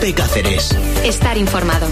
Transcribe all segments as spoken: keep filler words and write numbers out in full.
COPE Cáceres. Estar informado.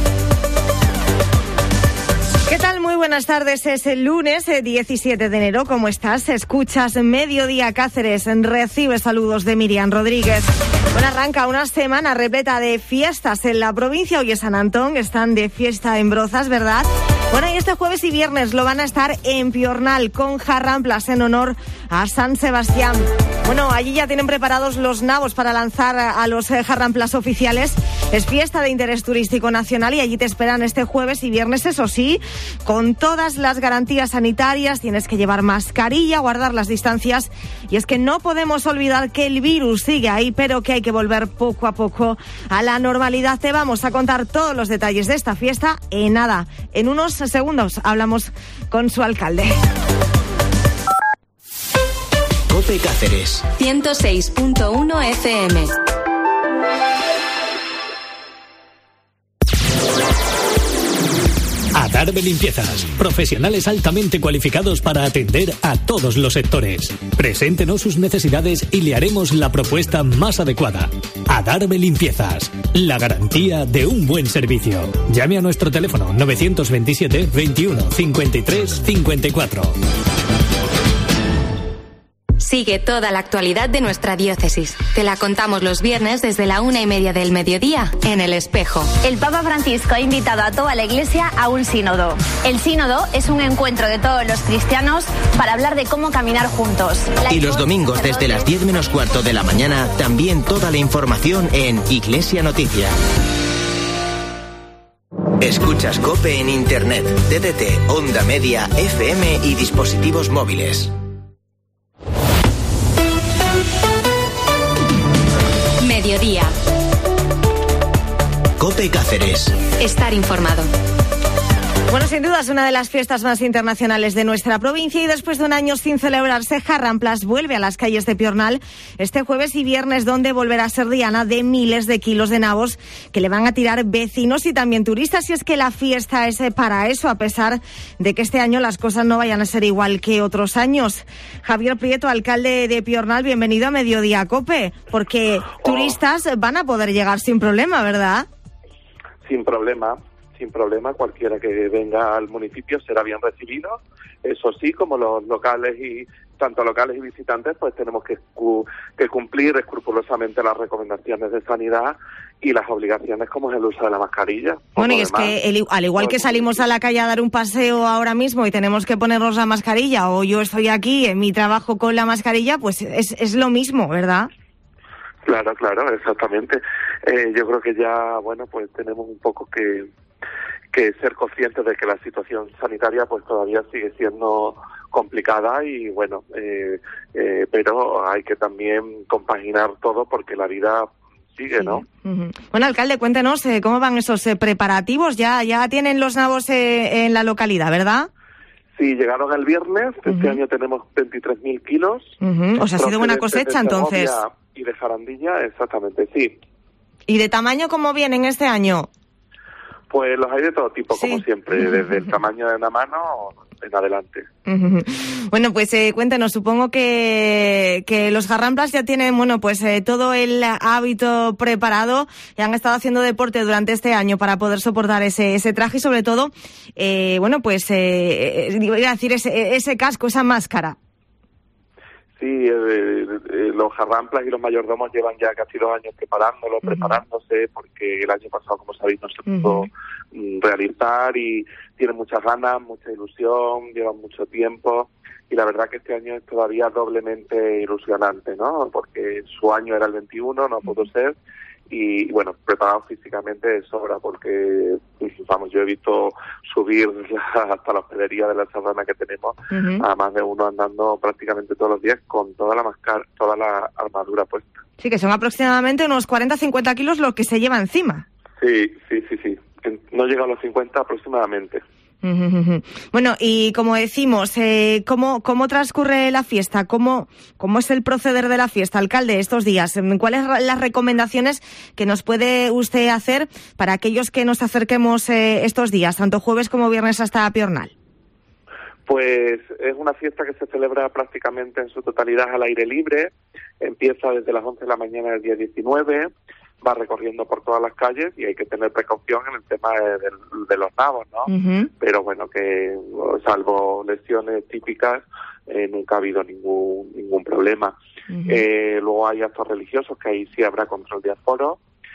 ¿Qué tal? Muy buenas tardes. Es el lunes diecisiete de enero. ¿Cómo estás? Escuchas Mediodía Cáceres. Recibe saludos de Miriam Rodríguez. Bueno, arranca una semana repleta de fiestas en la provincia. Hoy es San Antón. Están de fiesta en Brozas, ¿verdad? Bueno, y este jueves y viernes lo van a estar en Piornal con jarramplas en honor a San Sebastián. Bueno, allí ya tienen preparados los nabos para lanzar a los jarramplas oficiales. Es fiesta de interés turístico nacional y allí te esperan este jueves y viernes, eso sí, con todas las garantías sanitarias. Tienes que llevar mascarilla, guardar las distancias. Y es que no podemos olvidar que el virus sigue ahí, pero que hay que volver poco a poco a la normalidad. Te vamos a contar todos los detalles de esta fiesta en nada. En unos segundos hablamos con su alcalde. COPE Cáceres. ciento seis punto uno F M. Adarve Limpiezas, profesionales altamente cualificados para atender a todos los sectores. Preséntenos sus necesidades y le haremos la propuesta más adecuada. Adarve Limpiezas, la garantía de un buen servicio. Llame a nuestro teléfono novecientos veintisiete veintiuno cincuenta y tres cincuenta y cuatro. Sigue toda la actualidad de nuestra diócesis. Te la contamos los viernes desde la una y media del mediodía en El Espejo. El Papa Francisco ha invitado a toda la Iglesia a un sínodo. El sínodo es un encuentro de todos los cristianos para hablar de cómo caminar juntos. La y los domingos desde las diez menos cuarto de la mañana, también toda la información en Iglesia Noticia. Escuchas COPE en Internet, D D T, Onda Media, F M y dispositivos móviles. Mediodía. COPE Cáceres. Estar informado. Bueno, sin duda es una de las fiestas más internacionales de nuestra provincia y después de un año sin celebrarse, Jarramplas vuelve a las calles de Piornal este jueves y viernes, donde volverá a ser diana de miles de kilos de nabos que le van a tirar vecinos y también turistas. Y es que la fiesta es para eso, a pesar de que este año las cosas no vayan a ser igual que otros años. Javier Prieto, alcalde de Piornal, bienvenido a Mediodía COPE, porque turistas van a poder llegar sin problema, ¿verdad? Sin problema. Sin problema, cualquiera que venga al municipio será bien recibido. Eso sí, como los locales y tanto locales y visitantes, pues tenemos que, que cumplir escrupulosamente las recomendaciones de sanidad y las obligaciones como es el uso de la mascarilla. Bueno, y es que el, al igual que salimos a la calle a dar un paseo ahora mismo y tenemos que ponernos la mascarilla, o yo estoy aquí en mi trabajo con la mascarilla, pues es, es lo mismo, ¿verdad? Claro, claro, exactamente. Eh, yo creo que ya, bueno, pues tenemos un poco que que ser conscientes de que la situación sanitaria pues todavía sigue siendo complicada y bueno, eh, eh, pero hay que también compaginar todo porque la vida sigue, sí. ¿no? Uh-huh. Bueno, alcalde, cuéntenos eh, cómo van esos eh, preparativos. Ya ya tienen los nabos eh, en la localidad, ¿verdad? Sí, llegaron el viernes. Uh-huh. Este año tenemos veintitrés mil kilos. Uh-huh. O sea, ha sido buena cosecha, entonces. Y de jarandilla, exactamente, sí. ¿Y de tamaño cómo vienen este año? Pues los hay de todo tipo, sí. como siempre, desde el tamaño de una mano en adelante. Bueno, pues eh, cuéntenos, supongo que, que los jarramplas ya tienen, bueno, pues eh, todo el hábito preparado y han estado haciendo deporte durante este año para poder soportar ese, ese traje y sobre todo, eh, bueno, pues, eh, iba a decir, ese, ese casco, esa máscara. Sí, eh, eh, los jarramplas y los mayordomos llevan ya casi dos años preparándolo, uh-huh. preparándose, porque el año pasado, como sabéis, no se pudo uh-huh. realizar y tienen muchas ganas, mucha ilusión, llevan mucho tiempo y la verdad que este año es todavía doblemente ilusionante, ¿no? Porque su año era el veintiuno, no pudo ser y bueno, preparados físicamente de sobra porque, vamos, yo he visto subir hasta la hospedería de la Serrana que tenemos uh-huh. a más de uno andando prácticamente todos los días con toda la máscara, toda la armadura puesta. Sí, que son aproximadamente unos cuarenta a cincuenta kilos lo que se lleva encima. Sí, sí, sí, sí. No llega a los cincuenta aproximadamente. Bueno, y como decimos, eh, ¿cómo, ¿cómo transcurre la fiesta? ¿Cómo, ¿Cómo es el proceder de la fiesta, alcalde, estos días? ¿Cuáles son las recomendaciones que nos puede usted hacer para aquellos que nos acerquemos eh, estos días, tanto jueves como viernes hasta Piornal? Pues es una fiesta que se celebra prácticamente en su totalidad al aire libre. Empieza desde las once de la mañana del día diecinueve. va recorriendo por todas las calles y hay que tener precaución en el tema de, de, de los nabos, ¿no? Uh-huh. Pero bueno, que salvo lesiones típicas, eh, nunca ha habido ningún ningún problema. Uh-huh. Eh, luego hay actos religiosos, que ahí sí habrá control de aforo.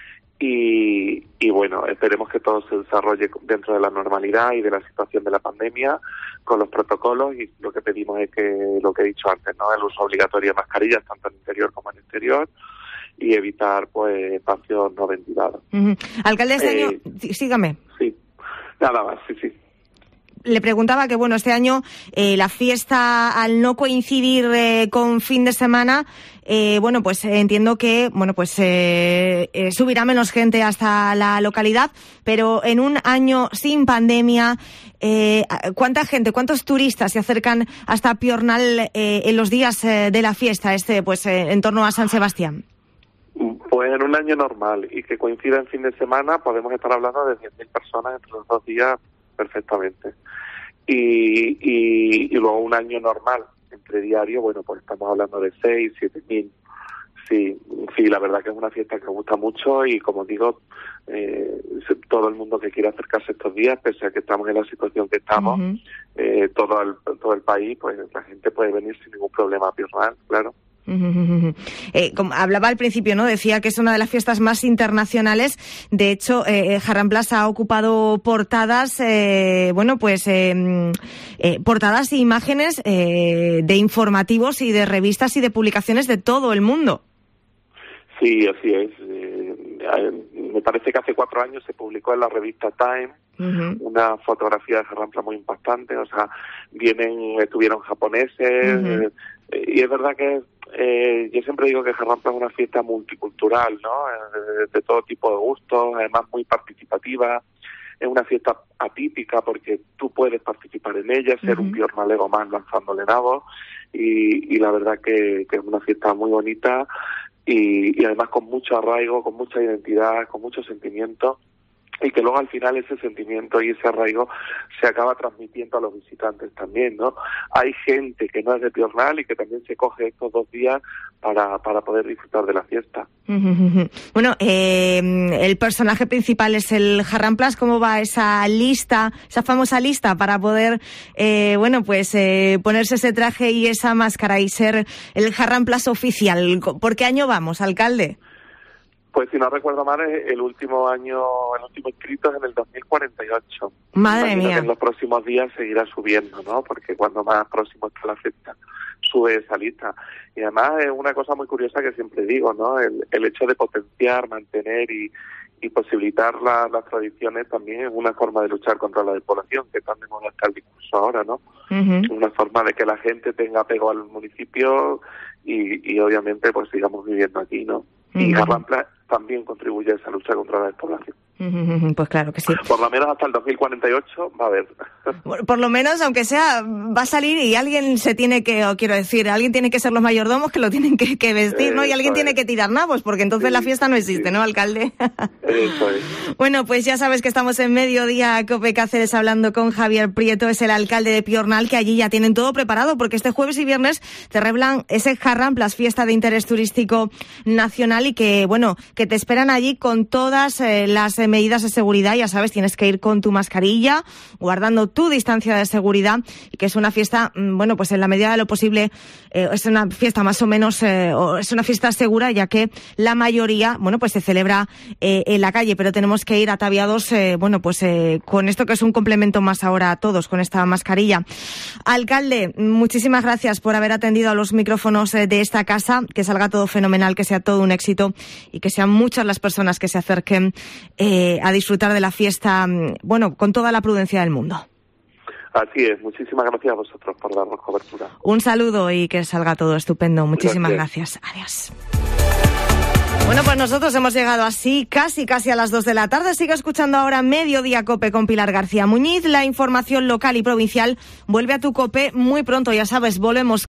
Y, y bueno, esperemos que todo se desarrolle dentro de la normalidad y de la situación de la pandemia, con los protocolos, y lo que pedimos es que, lo que he dicho antes, ¿no? El uso obligatorio de mascarillas, tanto en interior como en exterior, y evitar pues espacios no ventilados. Uh-huh. Alcalde, este eh, año, sígame. Sí, nada más, sí, sí. Le preguntaba que, bueno, este año eh, la fiesta, al no coincidir eh, con fin de semana, eh, bueno, pues eh, entiendo que, bueno, pues eh, eh, subirá menos gente hasta la localidad, pero en un año sin pandemia, eh, ¿cuánta gente, cuántos turistas se acercan hasta Piornal eh, en los días eh, de la fiesta, este, pues eh, en torno a San Sebastián? Pues en un año normal y que coincida en fin de semana, podemos estar hablando de diez mil personas entre los dos días perfectamente. Y, y, y luego un año normal, entre diario, bueno, pues estamos hablando de seis, siete mil. Sí, sí, la verdad que es una fiesta que me gusta mucho y, como digo, eh, todo el mundo que quiera acercarse estos días, pese a que estamos en la situación que estamos, uh-huh. eh, todo el todo el país, pues la gente puede venir sin ningún problema a Piornal, claro. Eh, como hablaba al principio, ¿no? Decía que es una de las fiestas más internacionales. De hecho, eh, Jarramplas ha ocupado portadas, eh, bueno, pues eh, eh, portadas e imágenes eh, de informativos y de revistas y de publicaciones de todo el mundo. Sí, así es. Eh, me parece que hace cuatro años se publicó en la revista Time uh-huh. una fotografía de Jarramplas muy impactante. O sea, vienen, estuvieron japoneses, uh-huh. eh, y es verdad que Eh, yo siempre digo que Jarramplas es una fiesta multicultural, ¿no? De, de todo tipo de gustos, además muy participativa. Es una fiesta atípica porque tú puedes participar en ella, ser uh-huh. un piornalero más lanzándole nabos, y, y la verdad que, que es una fiesta muy bonita y, y además con mucho arraigo, con mucha identidad, con mucho sentimiento, y que luego al final ese sentimiento y ese arraigo se acaba transmitiendo a los visitantes también, ¿no? Hay gente que no es de Piornal y que también se coge estos dos días para, para poder disfrutar de la fiesta. Bueno, eh, el personaje principal es el Jarramplas. ¿Cómo va esa lista, esa famosa lista para poder, eh, bueno, pues eh, ponerse ese traje y esa máscara y ser el Jarramplas oficial? ¿Por qué año vamos, alcalde? Pues si no recuerdo mal, el último año, el último inscrito es en el dos mil cuarenta y ocho. Madre Imagino mía. que en los próximos días seguirá subiendo, ¿no? Porque cuando más próximo está la fiesta, sube esa lista. Y además es una cosa muy curiosa que siempre digo, ¿no? El, el hecho de potenciar, mantener y, y posibilitar la, las tradiciones también es una forma de luchar contra la despoblación, que tan de moda está el discurso ahora, ¿no? Uh-huh. Una forma de que la gente tenga apego al municipio y, y obviamente pues sigamos viviendo aquí, ¿no? Uh-huh. Y Jarramplas también contribuye a esa lucha contra la despoblación. Pues claro que sí. Por lo menos hasta el dos mil cuarenta y ocho va a haber. Por lo menos, aunque sea, va a salir y alguien se tiene que, o quiero decir, alguien tiene que ser los mayordomos que lo tienen que, que vestir, ¿no? Y alguien Eso tiene es. que tirar nabos, porque entonces Sí, la fiesta no existe, sí. ¿no, alcalde? Eso es. Bueno, pues ya sabes que estamos en Mediodía Cope Cáceres hablando con Javier Prieto, es el alcalde de Piornal, que allí ya tienen todo preparado, porque este jueves y viernes celebran ese Jarramplas, fiesta de interés turístico nacional, y que, bueno, que te esperan allí con todas eh, las eh, medidas de seguridad. Ya sabes, tienes que ir con tu mascarilla, guardando tu distancia de seguridad, y que es una fiesta, bueno, pues en la medida de lo posible, eh, es una fiesta más o menos, eh, o es una fiesta segura, ya que la mayoría, bueno, pues se celebra eh, en la calle, pero tenemos que ir ataviados, eh, bueno, pues eh, con esto que es un complemento más ahora a todos, con esta mascarilla. Alcalde, muchísimas gracias por haber atendido a los micrófonos eh, de esta casa, que salga todo fenomenal, que sea todo un éxito y que sean muchas las personas que se acerquen eh, a disfrutar de la fiesta, bueno, con toda la prudencia del mundo. Así es, muchísimas gracias a vosotros por darnos cobertura. Un saludo y que salga todo estupendo. Muchísimas gracias. gracias. Adiós. Bueno, pues nosotros hemos llegado así, casi, casi a las dos de la tarde. Sigue escuchando ahora Mediodía Cope con Pilar García Muñiz. La información local y provincial vuelve a tu Cope muy pronto. Ya sabes, volvemos